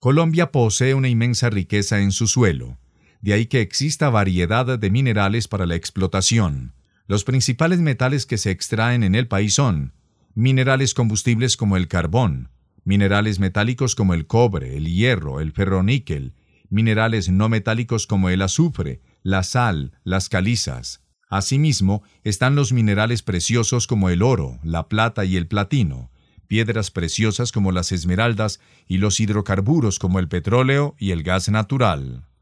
Colombia posee una inmensa riqueza en su suelo, de ahí que exista variedad de minerales para la explotación. Los principales metales que se extraen en el país son minerales combustibles como el carbón, minerales metálicos como el cobre, el hierro, el ferroníquel, minerales no metálicos como el azufre, la sal, las calizas. Asimismo, están los minerales preciosos como el oro, la plata y el platino, piedras preciosas como las esmeraldas y los hidrocarburos como el petróleo y el gas natural.